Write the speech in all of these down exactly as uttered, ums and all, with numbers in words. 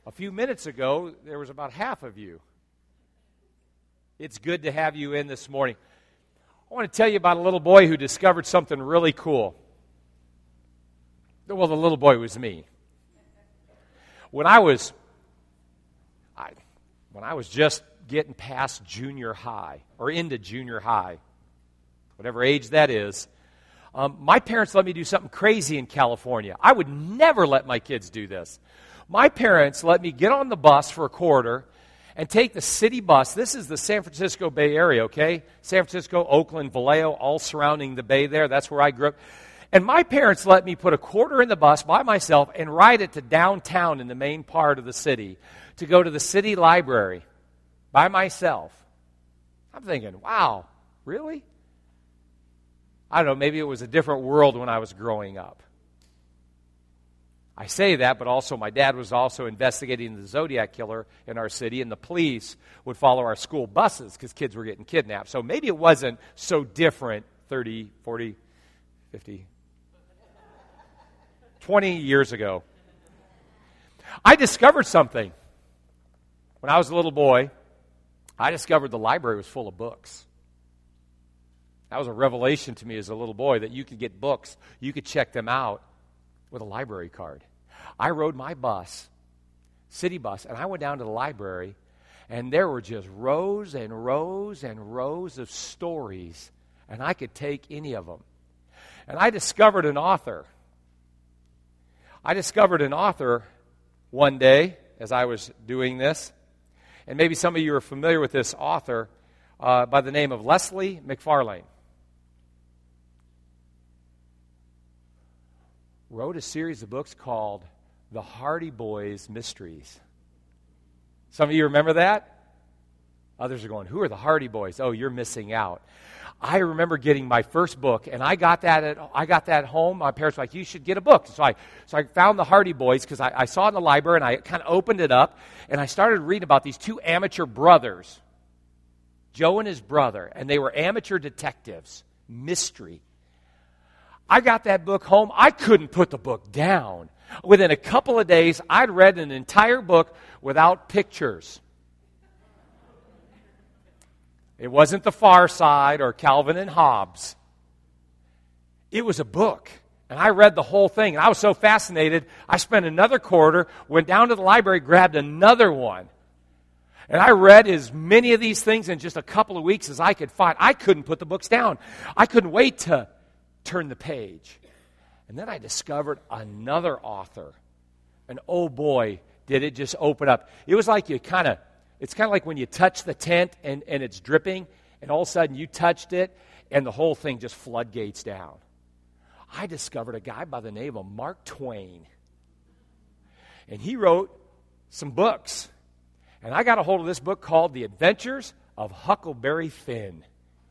A few minutes ago, there was about half of you. It's good to have you in this morning. I want to tell you about a little boy who discovered something really cool. Well, the little boy was me. When I was, I, when I was just getting past junior high, or into junior high, whatever age that is, um, my parents let me do something crazy in California. I would never let my kids do this. My parents let me get on the bus for a quarter and take the city bus. This is the San Francisco Bay Area, okay? San Francisco, Oakland, Vallejo, all surrounding the bay there. That's where I grew up. And my parents let me put a quarter in the bus by myself and ride it to downtown in the main part of the city to go to the city library by myself. I'm thinking, wow, really? I don't know, maybe it was a different world when I was growing up. I say that, but also my dad was also investigating the Zodiac killer in our city, and the police would follow our school buses because kids were getting kidnapped. So maybe it wasn't so different thirty, forty, fifty, twenty years ago. I discovered something. When I was a little boy, I discovered the library was full of books. That was a revelation to me as a little boy, that you could get books, you could check them out with a library card. I rode my bus, city bus, and I went down to the library, and there were just rows and rows and rows of stories, and I could take any of them. And I discovered an author. I discovered an author one day as I was doing this, and maybe some of you are familiar with this author uh, by the name of Leslie McFarlane. Wrote a series of books called The Hardy Boys Mysteries. Some of you remember that? Others are going, who are the Hardy Boys? Oh, you're missing out. I remember getting my first book, and I got that at I got that home. My parents were like, you should get a book. So I so I found The Hardy Boys because I, I saw it in the library, and I kind of opened it up, and I started reading about these two amateur brothers, Joe and his brother, and they were amateur detectives, mystery. I got that book home. I couldn't put the book down. Within a couple of days, I'd read an entire book without pictures. It wasn't The Far Side or Calvin and Hobbes. It was a book. And I read the whole thing. And I was so fascinated, I spent another quarter, went down to the library, grabbed another one. And I read as many of these things in just a couple of weeks as I could find. I couldn't put the books down. I couldn't wait to turn the page. And then I discovered another author. And oh boy, did it just open up. It was like you kind of, it's kind of like when you touch the tent and, and it's dripping, and all of a sudden you touched it, and the whole thing just floodgates down. I discovered a guy by the name of Mark Twain. And he wrote some books. And I got a hold of this book called The Adventures of Huckleberry Finn.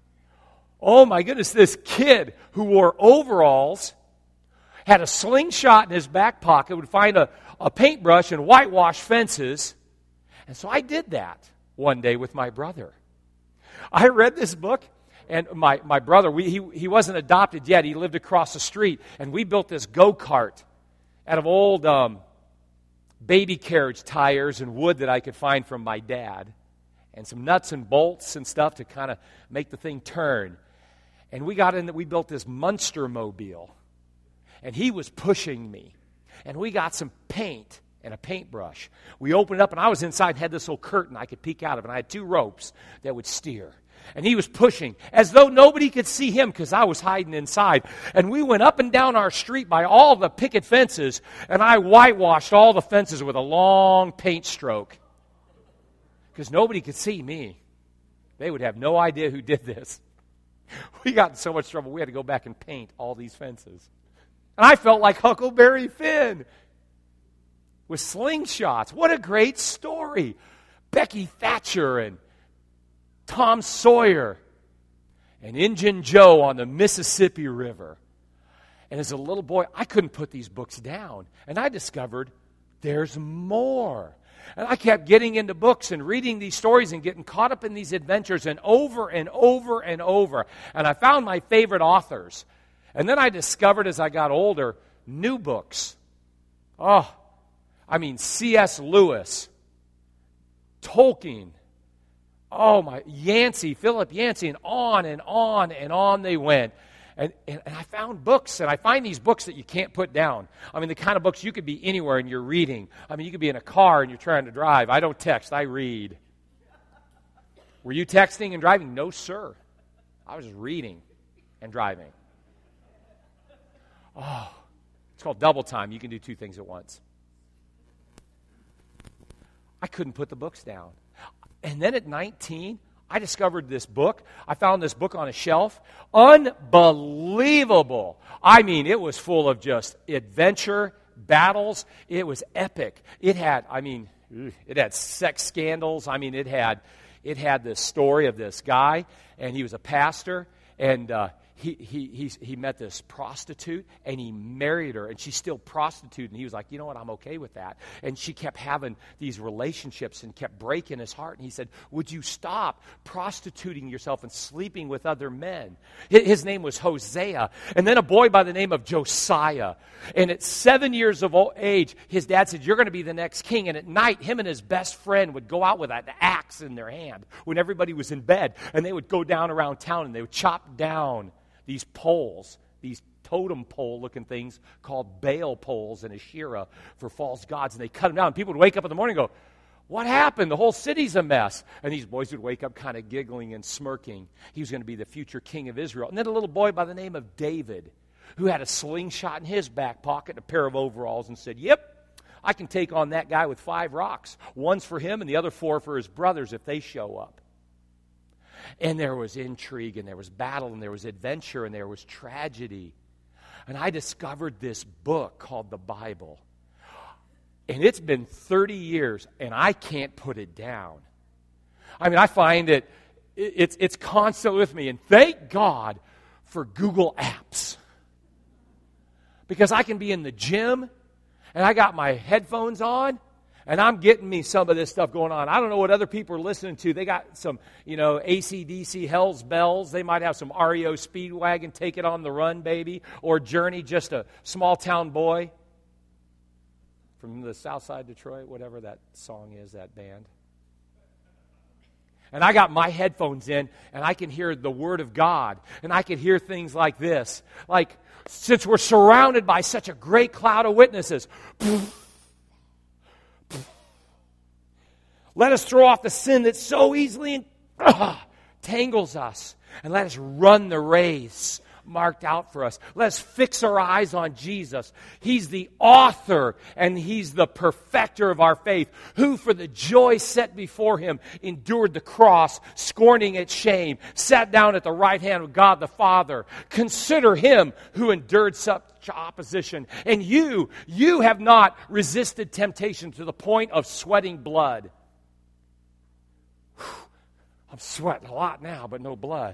Oh my goodness, this kid who wore overalls, had a slingshot in his back pocket, would find a, a paintbrush and whitewash fences. And so I did that one day with my brother. I read this book, and my, my brother, we, he, he wasn't adopted yet. He lived across the street, and we built this go-kart out of old um, baby carriage tires and wood that I could find from my dad, and some nuts and bolts and stuff to kind of make the thing turn. And we got in that we built this Munster mobile. And he was pushing me. And we got some paint and a paintbrush. We opened it up, and I was inside and had this little curtain I could peek out of. And I had two ropes that would steer. And he was pushing as though nobody could see him because I was hiding inside. And we went up and down our street by all the picket fences. And I whitewashed all the fences with a long paint stroke. Because nobody could see me. They would have no idea who did this. We got in so much trouble, we had to go back and paint all these fences. And I felt like Huckleberry Finn with slingshots. What a great story. Becky Thatcher and Tom Sawyer and Injun Joe on the Mississippi River. And as a little boy, I couldn't put these books down. And I discovered there's more. And I kept getting into books and reading these stories and getting caught up in these adventures, and over and over and over. And I found my favorite authors. And then I discovered as I got older, new books. Oh, I mean, C S Lewis, Tolkien, oh my, Yancey, Philip Yancey, and on and on and on they went. And, and, and I found books, and I find these books that you can't put down. I mean, the kind of books you could be anywhere and you're reading. I mean, you could be in a car and you're trying to drive. I don't text, I read. Were you texting and driving? No, sir. I was reading and driving. Oh, it's called double time. You can do two things at once. I couldn't put the books down. And then at nineteen, I discovered this book. I found this book on a shelf. Unbelievable. I mean, it was full of just adventure, battles. It was epic. It had, I mean, it had sex scandals. I mean, it had, it had this story of this guy, and he was a pastor, and uh, he he he he met this prostitute, and he married her, and she's still prostitute, and he was like, you know what, I'm okay with that. And she kept having these relationships and kept breaking his heart, and he said, would you stop prostituting yourself and sleeping with other men? His name was Hosea, and then a boy by the name of Josiah. And at seven years of old age, his dad said, you're going to be the next king. And at night, him and his best friend would go out with an axe in their hand when everybody was in bed, and they would go down around town, and they would chop down these poles, these totem pole-looking things called Baal poles and Asherah for false gods, and they cut them down. People would wake up in the morning and go, what happened? The whole city's a mess. And these boys would wake up kind of giggling and smirking. He was going to be the future king of Israel. And then a little boy by the name of David, who had a slingshot in his back pocket and a pair of overalls, and said, yep, I can take on that guy with five rocks. One's for him and the other four for his brothers if they show up. And there was intrigue, and there was battle, and there was adventure, and there was tragedy. And I discovered this book called the Bible. And it's been thirty years, and I can't put it down. I mean, I find it, it's, it's constant with me. And thank God for Google Apps. Because I can be in the gym, and I got my headphones on, and I'm getting me some of this stuff going on. I don't know what other people are listening to. They got some, you know, A C D C, Hell's Bells. They might have some R E O Speedwagon, Take It on the Run, Baby, or Journey, Just a Small Town Boy from the South Side Detroit, whatever that song is, that band. And I got my headphones in, and I can hear the Word of God, and I can hear things like this. Like, since we're surrounded by such a great cloud of witnesses, let us throw off the sin that so easily uh, tangles us, and let us run the race marked out for us. Let us fix our eyes on Jesus. He's the author and He's the perfecter of our faith, who for the joy set before Him endured the cross, scorning its shame, sat down at the right hand of God the Father. Consider Him who endured such opposition. And you, you have not resisted temptation to the point of sweating blood. I'm sweating a lot now, but no blood.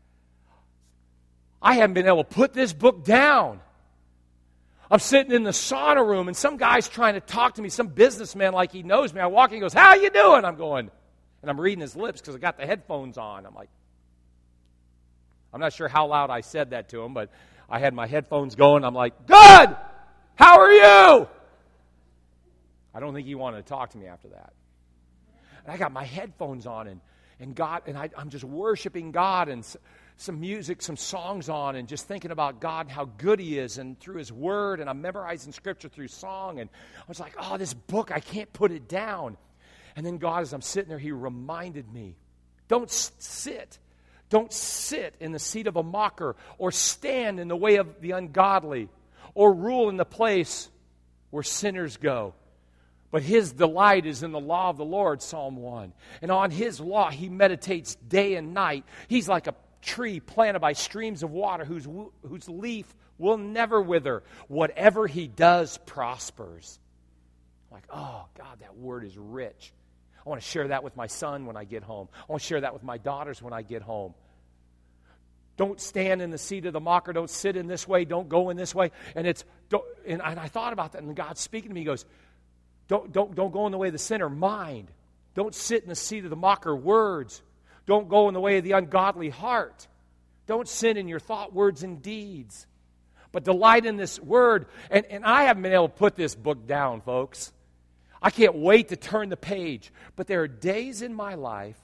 I haven't been able to put this book down. I'm sitting in the sauna room, and some guy's trying to talk to me, some businessman like he knows me. I walk in, he goes, how you doing? I'm going, and I'm reading his lips because I got the headphones on. I'm like, I'm not sure how loud I said that to him, but I had my headphones going. I'm like, good! How are you? I don't think he wanted to talk to me after that. And I got my headphones on, and, and God, and I, I'm just worshiping God, and s- some music, some songs on, and just thinking about God and how good He is, and through His Word, and I'm memorizing Scripture through song, and I was like, oh, this book, I can't put it down. And then God, as I'm sitting there, He reminded me, don't sit, don't sit in the seat of a mocker, or stand in the way of the ungodly, or rule in the place where sinners go. But his delight is in the law of the Lord, Psalm one. And on His law he meditates day and night. He's like a tree planted by streams of water whose, whose leaf will never wither. Whatever he does prospers. I'm like, oh, God, that word is rich. I want to share that with my son when I get home. I want to share that with my daughters when I get home. Don't stand in the seat of the mocker. Don't sit in this way. Don't go in this way. And it's don't, and I thought about that, and God's speaking to me. He goes, Don't, don't, don't go in the way of the sinner, mind. Don't sit in the seat of the mocker, words. Don't go in the way of the ungodly heart. Don't sin in your thought, words, and deeds. But delight in this word. And, and I haven't been able to put this book down, folks. I can't wait to turn the page. But there are days in my life,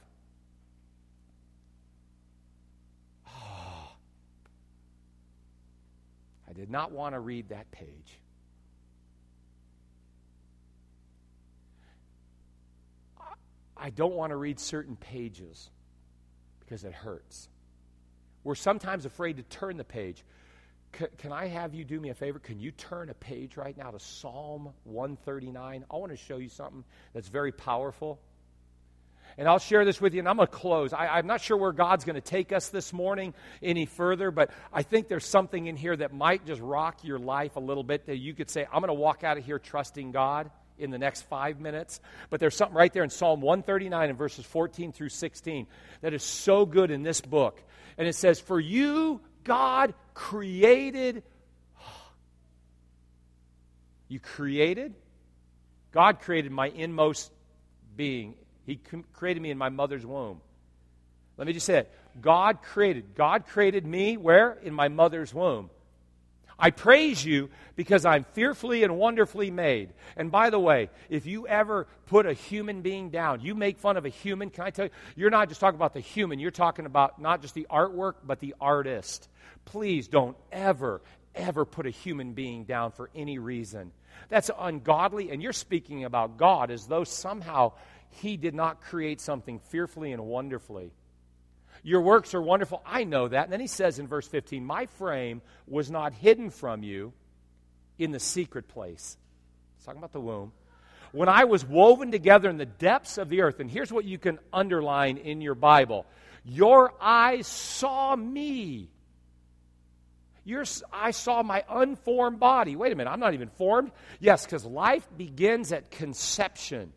oh, I did not want to read that page. I don't want to read certain pages because it hurts. We're sometimes afraid to turn the page. C- can I have you do me a favor? Can you turn a page right now to Psalm one thirty-nine? I want to show you something that's very powerful. And I'll share this with you, and I'm going to close. I, I'm not sure where God's going to take us this morning any further, but I think there's something in here that might just rock your life a little bit that you could say, I'm going to walk out of here trusting God in the next five minutes. But there's something right there in Psalm one thirty-nine in verses fourteen through sixteen that is so good in this book. And it says, for you, God created, you created, God created my inmost being. He created me in my mother's womb. Let me just say it. God created. God created me where? In my mother's womb. I praise you because I'm fearfully and wonderfully made. And by the way, if you ever put a human being down, you make fun of a human, can I tell you, you're not just talking about the human, you're talking about not just the artwork, but the artist. Please don't ever, ever put a human being down for any reason. That's ungodly, and you're speaking about God as though somehow He did not create something fearfully and wonderfully. Your works are wonderful. I know that. And then he says in verse fifteen, my frame was not hidden from you in the secret place. He's talking about the womb. When I was woven together in the depths of the earth. And here's what you can underline in your Bible. Your eyes saw me. Your eyes saw my unformed body. Wait a minute, I'm not even formed? Yes, because life begins at conception.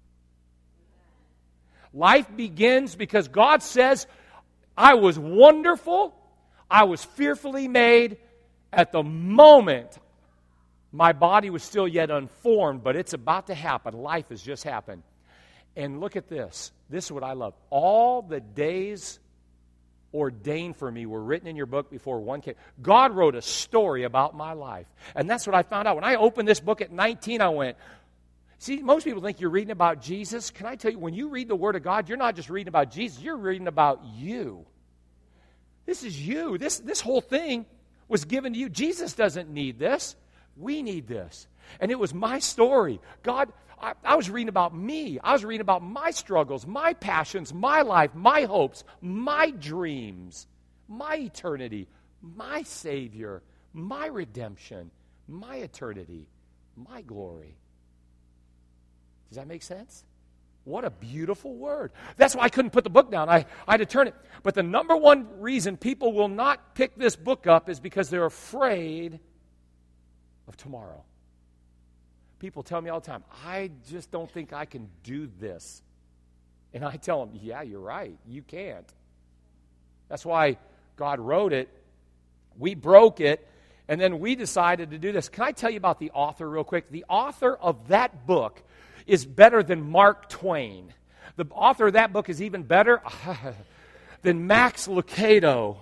Life begins because God says, I was wonderful, I was fearfully made. At the moment, my body was still yet unformed, but it's about to happen. Life has just happened. And look at this. This is what I love. All the days ordained for me were written in your book before one came. God wrote a story about my life. And that's what I found out. When I opened this book at nineteen, I went, see, most people think you're reading about Jesus. Can I tell you, when you read the Word of God, you're not just reading about Jesus, you're reading about you. This is you. This, this whole thing was given to you. Jesus doesn't need this. We need this. And it was my story. God, I, I was reading about me. I was reading about my struggles, my passions, my life, my hopes, my dreams, my eternity, my Savior, my redemption, my eternity, my glory. Does that make sense? What a beautiful word. That's why I couldn't put the book down. I, I had to turn it. But the number one reason people will not pick this book up is because they're afraid of tomorrow. People tell me all the time, I just don't think I can do this. And I tell them, yeah, you're right. You can't. That's why God wrote it. We broke it. And then we decided to do this. Can I tell you about the author real quick? The author of that book is better than Mark Twain. The author of that book is even better than Max Lucado.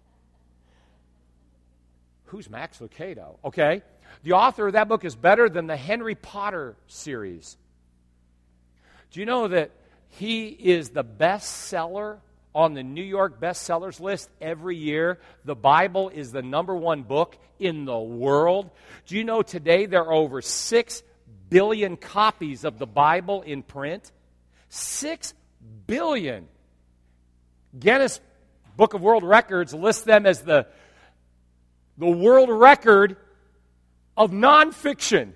Who's Max Lucado? Okay. The author of that book is better than the Harry Potter series. Do you know that he is the bestseller on the New York bestsellers list every year? The Bible is the number one book in the world. Do you know today there are over six billion copies of the Bible in print? Six billion. Guinness Book of World Records lists them as the, the world record of nonfiction.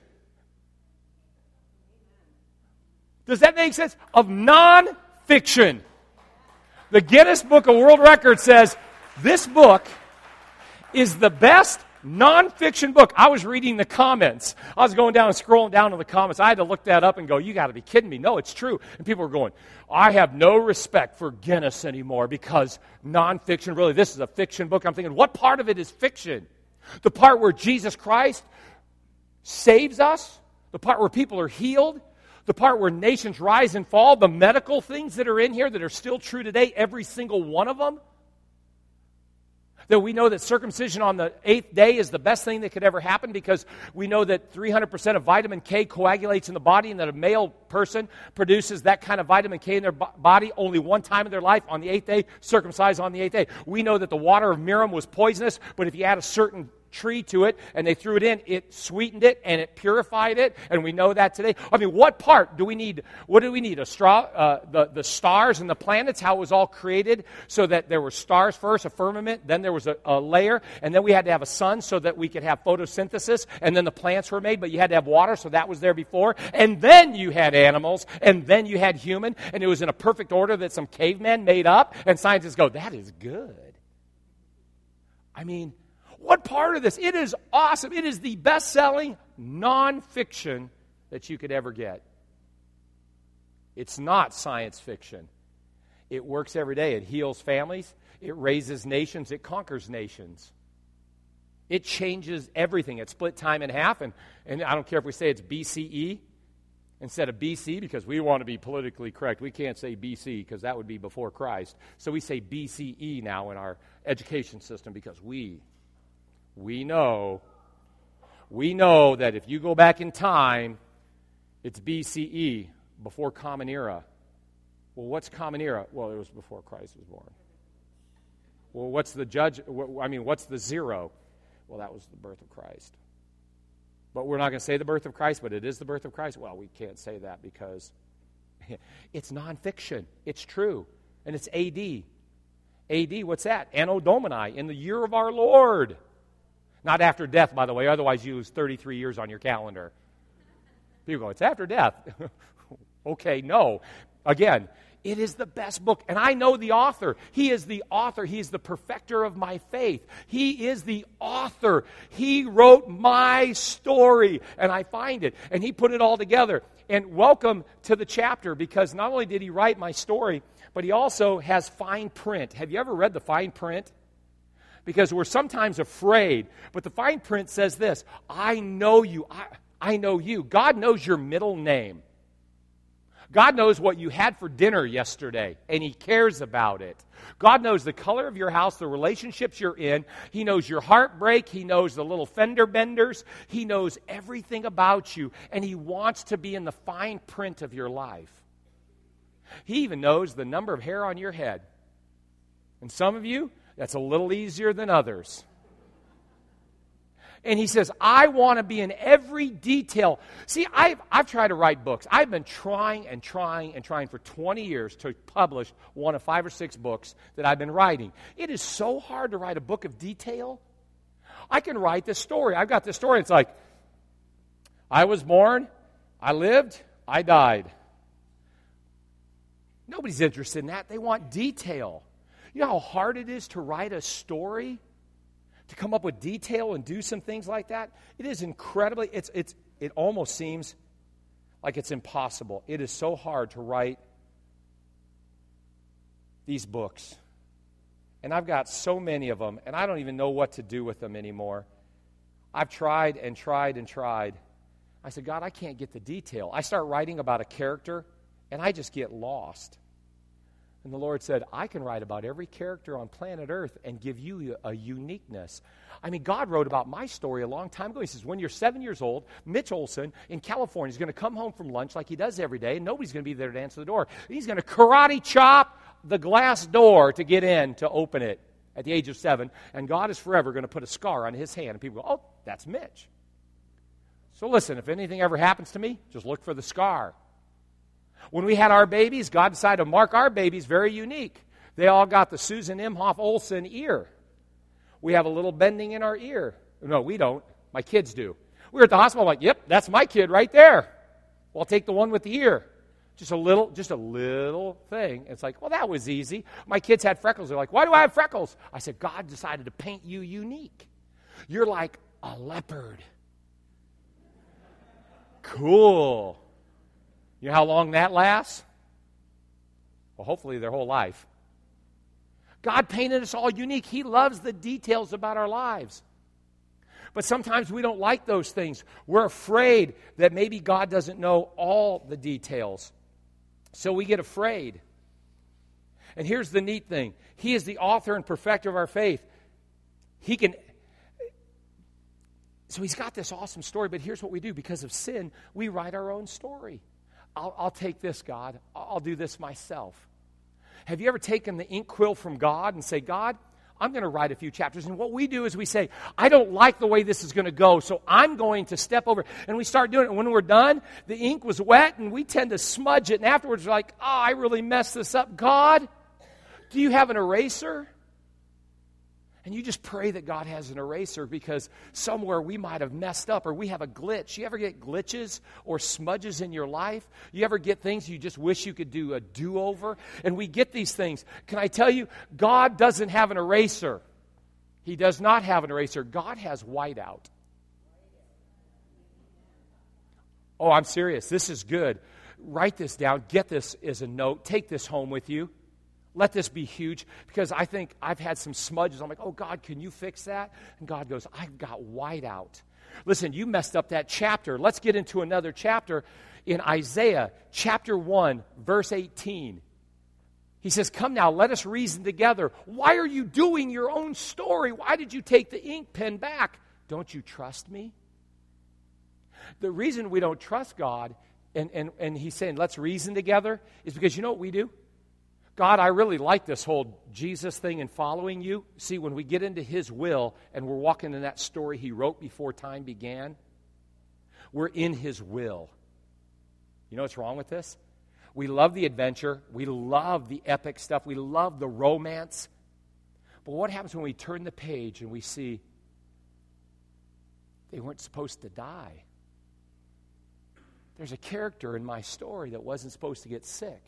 Does that make sense? Of nonfiction. The Guinness Book of World Records says this book is the best nonfiction book. I was reading the comments. I was going down and scrolling down to the comments. I had to look that up and go, you got to be kidding me. No, it's true. And people were going, I have no respect for Guinness anymore because nonfiction, really, this is a fiction book. I'm thinking, what part of it is fiction? The part where Jesus Christ saves us? The part where people are healed? The part where nations rise and fall? The medical things that are in here that are still true today, every single one of them? That we know that circumcision on the eighth day is the best thing that could ever happen because we know that three hundred percent of vitamin K coagulates in the body and that a male person produces that kind of vitamin K in their bo- body only one time in their life on the eighth day, circumcised on the eighth day. We know that the water of Miriam was poisonous, but if you add a certain tree to it and they threw it in, it sweetened it and it purified it, and we know that today. I mean, what part do we need? What do we need? A straw, uh, the, the stars and the planets, how it was all created, so that there were stars first, a firmament, then there was a, a layer, and then we had to have a sun so that we could have photosynthesis, and then the plants were made, but you had to have water, so that was there before, and then you had animals, and then you had human, and it was in a perfect order that some cavemen made up, and scientists go, that is good. I mean, what part of this? It is awesome. It is the best-selling nonfiction that you could ever get. It's not science fiction. It works every day. It heals families. It raises nations. It conquers nations. It changes everything. It split time in half, and, and I don't care if we say it's B C E instead of B C because we want to be politically correct. We can't say B C because that would be before Christ. So we say B C E now in our education system because we... We know, we know that if you go back in time, it's B C E, before Common Era. Well, what's Common Era? Well, it was before Christ was born. Well, what's the judge? I mean, what's the zero? Well, that was the birth of Christ. But we're not going to say the birth of Christ, but it is the birth of Christ. Well, we can't say that because it's nonfiction. It's true. And it's A D. A D, what's that? Anno Domini, in the year of our Lord. Not after death, by the way. Otherwise, you lose thirty-three years on your calendar. People go, it's after death. Okay, no. Again, it is the best book. And I know the author. He is the author. He is the perfecter of my faith. He is the author. He wrote my story. And I find it. And he put it all together. And welcome to the chapter, because not only did he write my story, but he also has fine print. Have you ever read the fine print? Because we're sometimes afraid. But the fine print says this, I know you. I, I know you. God knows your middle name. God knows what you had for dinner yesterday, and he cares about it. God knows the color of your house, the relationships you're in. He knows your heartbreak. He knows the little fender benders. He knows everything about you, and he wants to be in the fine print of your life. He even knows the number of hair on your head. And some of you, that's a little easier than others. And he says, I want to be in every detail. See, I've, I've tried to write books. I've been trying and trying and trying for twenty years to publish one of five or six books that I've been writing. It is so hard to write a book of detail. I can write this story. I've got this story. It's like, I was born, I lived, I died. Nobody's interested in that. They want detail. You know how hard it is to write a story? To come up with detail and do some things like that? It is incredibly, it's, it's, it almost seems like it's impossible. It is so hard to write these books. And I've got so many of them, and I don't even know what to do with them anymore. I've tried and tried and tried. I said, God, I can't get the detail. I start writing about a character, and I just get lost. And the Lord said, I can write about every character on planet Earth and give you a uniqueness. I mean, God wrote about my story a long time ago. He says, when you're seven years old, Mitch Olson in California is going to come home from lunch like he does every day, and nobody's going to be there to answer the door. He's going to karate chop the glass door to get in to open it at the age of seven, and God is forever going to put a scar on his hand. And people go, oh, that's Mitch. So listen, if anything ever happens to me, just look for the scar. When we had our babies, God decided to mark our babies very unique. They all got the Susan Imhoff Olsen ear. We have a little bending in our ear. No, we don't. My kids do. We were at the hospital, like, yep, that's my kid right there. Well, I'll take the one with the ear. Just a little, just a little thing. It's like, well, that was easy. My kids had freckles. They're like, why do I have freckles? I said, God decided to paint you unique. You're like a leopard. Cool. You know how long that lasts? Well, hopefully their whole life. God painted us all unique. He loves the details about our lives. But sometimes we don't like those things. We're afraid that maybe God doesn't know all the details. So we get afraid. And here's the neat thing. He is the author and perfecter of our faith. he can... So he's got this awesome story, but here's what we do. Because of sin, we write our own story. I'll, I'll take this, God. I'll do this myself. Have you ever taken the ink quill from God and say, God, I'm going to write a few chapters. And what we do is we say, I don't like the way this is going to go, so I'm going to step over. And we start doing it. And when we're done, the ink was wet, and we tend to smudge it. And afterwards, we're like, oh, I really messed this up. God, do you have an eraser? And you just pray that God has an eraser, because somewhere we might have messed up, or we have a glitch. You ever get glitches or smudges in your life? You ever get things you just wish you could do a do-over? And we get these things. Can I tell you, God doesn't have an eraser. He does not have an eraser. God has whiteout. Oh, I'm serious. This is good. Write this down. Get this as a note. Take this home with you. Let this be huge, because I think I've had some smudges. I'm like, oh, God, can you fix that? And God goes, I've got whiteout. Listen, you messed up that chapter. Let's get into another chapter in Isaiah chapter one, verse eighteen. He says, come now, let us reason together. Why are you doing your own story? Why did you take the ink pen back? Don't you trust me? The reason we don't trust God, and, and, and he's saying, let's reason together, is because you know what we do? God, I really like this whole Jesus thing and following you. See, when we get into his will and we're walking in that story he wrote before time began, we're in his will. You know what's wrong with this? We love the adventure. We love the epic stuff. We love the romance. But what happens when we turn the page and we see they weren't supposed to die? There's a character in my story that wasn't supposed to get sick.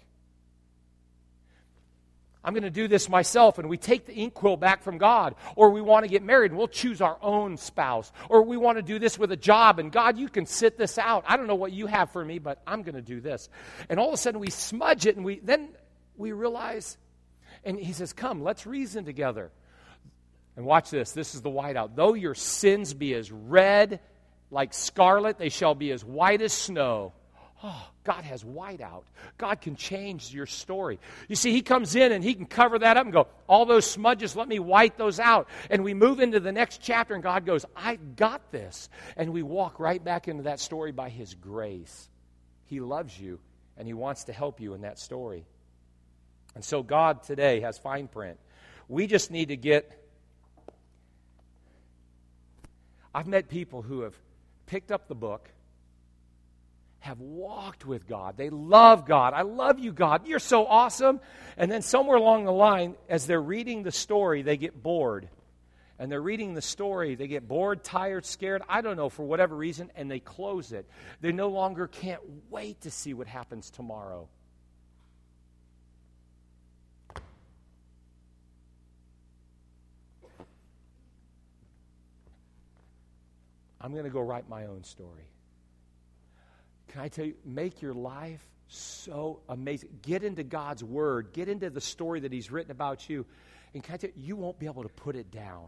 I'm going to do this myself, and we take the ink quill back from God. Or we want to get married, and we'll choose our own spouse. Or we want to do this with a job, and God, you can sit this out. I don't know what you have for me, but I'm going to do this. And all of a sudden we smudge it, and we then we realize, and he says, come, let's reason together. And watch this. This is the whiteout. Though your sins be as red like scarlet, they shall be as white as snow. Oh, God has whiteout. God can change your story. You see, he comes in and he can cover that up and go, all those smudges, let me white those out. And we move into the next chapter and God goes, I got this. And we walk right back into that story by his grace. He loves you and he wants to help you in that story. And so God today has fine print. We just need to get... I've met people who have picked up the book, have walked with God. They love God. I love you, God. You're so awesome. And then somewhere along the line, as they're reading the story, they get bored. And they're reading the story. They get bored, tired, scared, I don't know, for whatever reason, and they close it. They no longer can't wait to see what happens tomorrow. I'm going to go write my own story. Can I tell you, make your life so amazing. Get into God's Word. Get into the story that he's written about you. And can I tell you, you won't be able to put it down.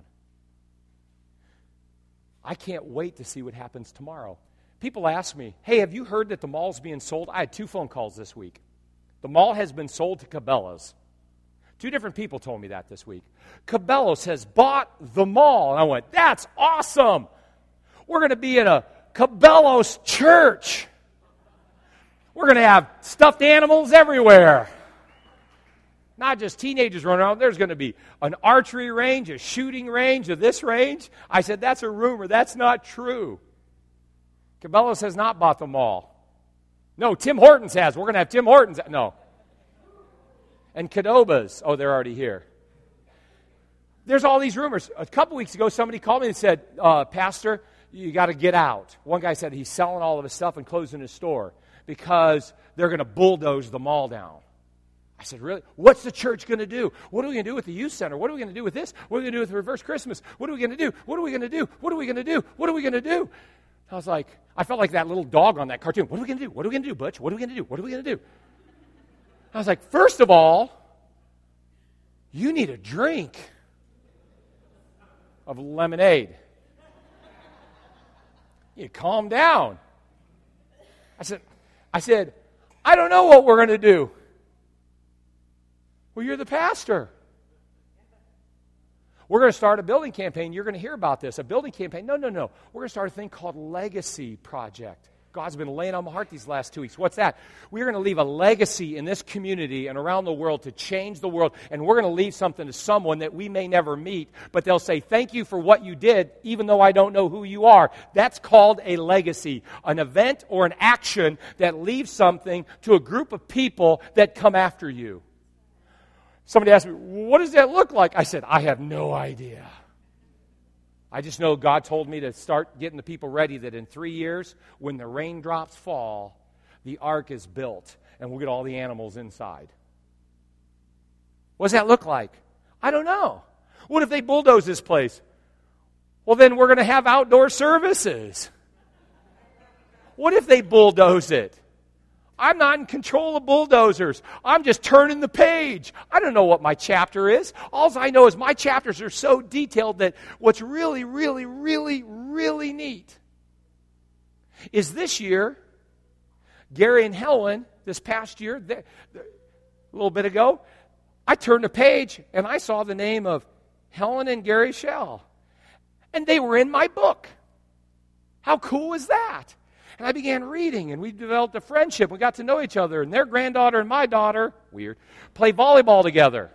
I can't wait to see what happens tomorrow. People ask me, hey, have you heard that the mall's being sold? I had two phone calls this week. The mall has been sold to Cabela's. Two different people told me that this week. Cabela's has bought the mall. And I went, that's awesome. We're going to be in a Cabela's church. We're going to have stuffed animals everywhere. Not just teenagers running around. There's going to be an archery range, a shooting range, of this range. I said, that's a rumor. That's not true. Cabela's has not bought the mall. No, Tim Hortons has. We're going to have Tim Hortons. No. And Cadoba's. Oh, they're already here. There's all these rumors. A couple weeks ago, somebody called me and said, uh, Pastor, you got to get out. One guy said he's selling all of his stuff and closing his store because they're going to bulldoze the mall down. I said, really? What's the church going to do? What are we going to do with the youth center? What are we going to do with this? What are we going to do with Reverse Christmas? What are we going to do? What are we going to do? What are we going to do? What are we going to do? I was like, I felt like that little dog on that cartoon. What are we going to do? What are we going to do, Butch? What are we going to do? What are we going to do? I was like, first of all, you need a drink of lemonade. You calm down. I said, I said, I don't know what we're going to do. Well, you're the pastor. We're going to start a building campaign. You're going to hear about this. A building campaign. No, no, no. We're going to start a thing called Legacy Project. God's been laying on my heart these last two weeks. What's that? We're going to leave a legacy in this community and around the world to change the world. And we're going to leave something to someone that we may never meet, but they'll say, thank you for what you did, even though I don't know who you are. That's called a legacy, an event or an action that leaves something to a group of people that come after you. Somebody asked me, what does that look like? I said, I have no idea. I just know God told me to start getting the people ready that in three years, when the raindrops fall, the ark is built, and we'll get all the animals inside. What does that look like? I don't know. What if they bulldoze this place? Well, then we're going to have outdoor services. What if they bulldoze it? I'm not in control of bulldozers. I'm just turning the page. I don't know what my chapter is. All I know is my chapters are so detailed that what's really, really, really, really neat is this year, Gary and Helen, this past year, a little bit ago, I turned a page and I saw the name of Helen and Gary Shell. And they were in my book. How cool is that? And I began reading, and we developed a friendship. We got to know each other, and their granddaughter and my daughter, weird, play volleyball together.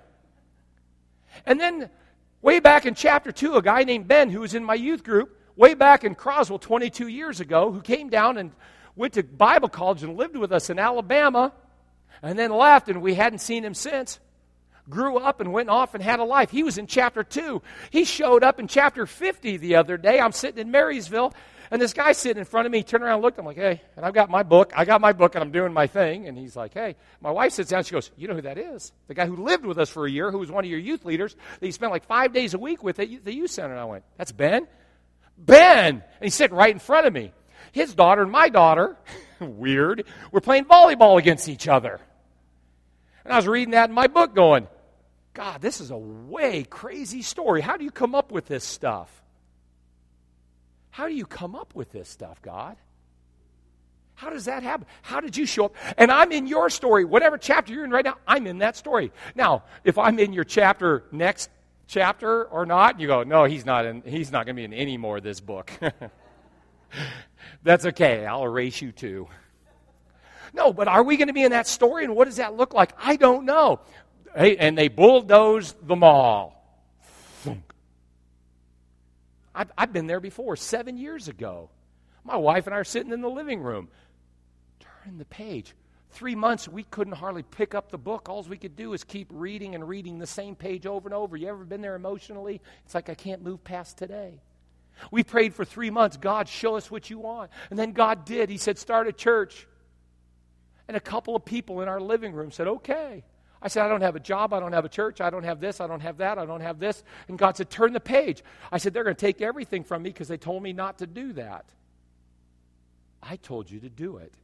And then, way back in chapter two, a guy named Ben, who was in my youth group, way back in Croswell twenty-two years ago, who came down and went to Bible college and lived with us in Alabama, and then left, and we hadn't seen him since, grew up and went off and had a life. He was in chapter two. He showed up in chapter fifty the other day. I'm sitting in Marysville, and this guy sitting in front of me turned around and looked. I'm like, hey, and I've got my book. I got my book, and I'm doing my thing. And he's like, hey. My wife sits down. She goes, you know who that is? The guy who lived with us for a year, who was one of your youth leaders, that you spent like five days a week with at the youth center. And I went, that's Ben? Ben! And he's sitting right in front of me. His daughter and my daughter, weird, were playing volleyball against each other. And I was reading that in my book going, God, this is a way crazy story. How do you come up with this stuff? How do you come up with this stuff, God? How does that happen? How did you show up? And I'm in your story. Whatever chapter you're in right now, I'm in that story. Now, if I'm in your chapter next chapter or not, you go, no, he's not in, he's not going to be in any more of this book. That's okay. I'll erase you too. No, but are we going to be in that story, and what does that look like? I don't know. Hey, and they bulldozed the mall. I've, I've been there before, seven years ago. My wife and I are sitting in the living room. Turn the page. Three months, we couldn't hardly pick up the book. All we could do is keep reading and reading the same page over and over. You ever been there emotionally? It's like I can't move past today. We prayed for three months. God, show us what you want. And then God did. He said, start a church. And a couple of people in our living room said, okay. I said, I don't have a job, I don't have a church, I don't have this, I don't have that, I don't have this. And God said, turn the page. I said, they're going to take everything from me because they told me not to do that. I told you to do it.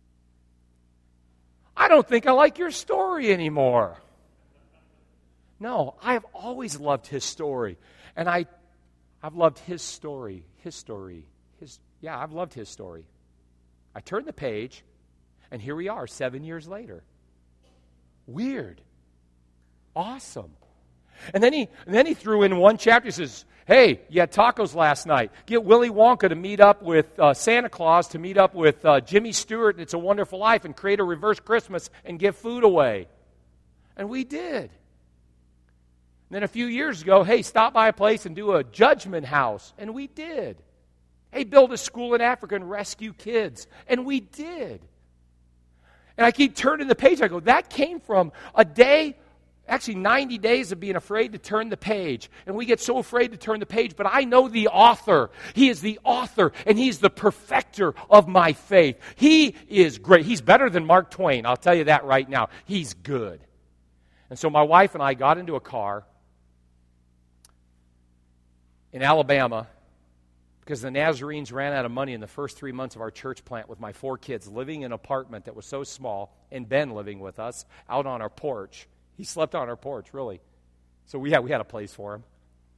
I don't think I like your story anymore. No, I have always loved his story. And I, I've loved his story, his story, his, yeah, I've loved his story. I turned the page, and here we are seven years later. Weird. Awesome. And then he and then he threw in one chapter. He says, hey, you had tacos last night. Get Willy Wonka to meet up with uh, Santa Claus, to meet up with uh, Jimmy Stewart and It's a Wonderful Life, and create a reverse Christmas and give food away. And we did. And then a few years ago, hey, stop by a place and do a judgment house. And we did. Hey, build a school in Africa and rescue kids. And we did. And I keep turning the page. I go, that came from a day, actually ninety days of being afraid to turn the page. And we get so afraid to turn the page, but I know the author. He is the author, and he's the perfecter of my faith. He is great. He's better than Mark Twain. I'll tell you that right now. He's good. And so my wife and I got into a car in Alabama, because the Nazarenes ran out of money in the first three months of our church plant with my four kids living in an apartment that was so small, and Ben living with us out on our porch. He slept on our porch, really. So we had, we had a place for him.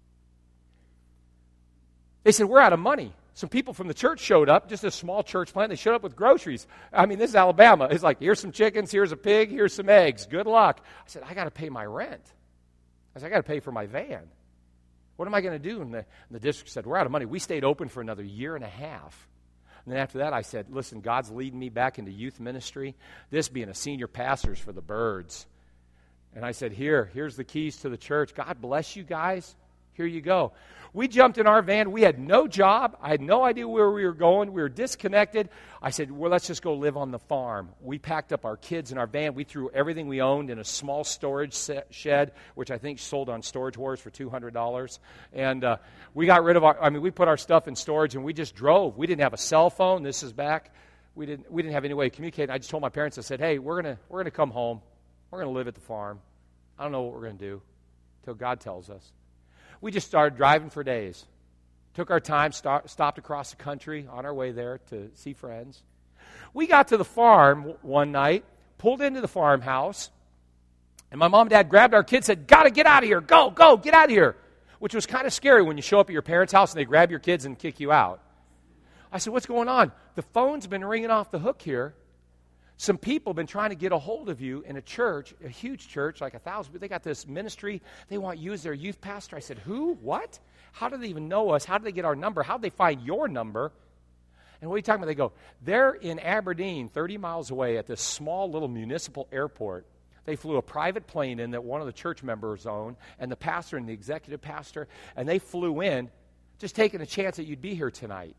They said, we're out of money. Some people from the church showed up, just a small church plant. They showed up with groceries. I mean, this is Alabama. It's like, here's some chickens, here's a pig, here's some eggs. Good luck. I said, I got to pay my rent. I said, I got to pay for my van. What am I going to do? And the, and the district said, we're out of money. We stayed open for another year and a half. And then after that, I said, listen, God's leading me back into youth ministry. This being a senior pastor is for the birds. And I said, here, here's the keys to the church. God bless you guys. Here you go. We jumped in our van. We had no job. I had no idea where we were going. We were disconnected. I said, well, let's just go live on the farm. We packed up our kids in our van. We threw everything we owned in a small storage shed, which I think sold on Storage Wars for two hundred dollars. And uh, we got rid of our, I mean, we put our stuff in storage and we just drove. We didn't have a cell phone. This is back. We didn't, we didn't have any way to communicate. I just told my parents, I said, hey, we're going to we're gonna come home. We're going to live at the farm. I don't know what we're going to do until God tells us. We just started driving for days. Took our time, start, stopped across the country on our way there to see friends. We got to the farm w- one night, pulled into the farmhouse, and my mom and dad grabbed our kids and said, got to get out of here. Go, go, get out of here. Which was kind of scary when you show up at your parents' house and they grab your kids and kick you out. I said, what's going on? The phone's been ringing off the hook here. Some people have been trying to get a hold of you in a church, a huge church, like a thousand. They got this ministry. They want you as their youth pastor. I said, who? What? How do they even know us? How do they get our number? How do they find your number? And what are you talking about? They go, they're in Aberdeen, thirty miles away at this small little municipal airport. They flew a private plane in that one of the church members owned, and the pastor and the executive pastor, and they flew in just taking a chance that you'd be here tonight.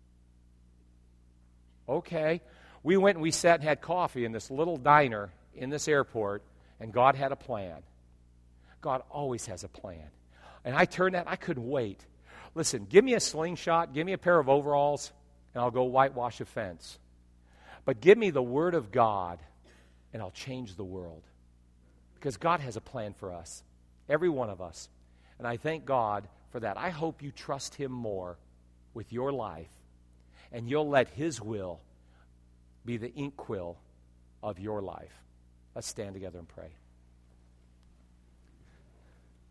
Okay. We went and we sat and had coffee in this little diner in this airport, and God had a plan. God always has a plan. And I turned that, I couldn't wait. Listen, give me a slingshot, give me a pair of overalls, and I'll go whitewash a fence. But give me the Word of God, and I'll change the world. Because God has a plan for us, every one of us. And I thank God for that. I hope you trust Him more with your life, and you'll let His will be the inkwell of your life. Let's stand together and pray.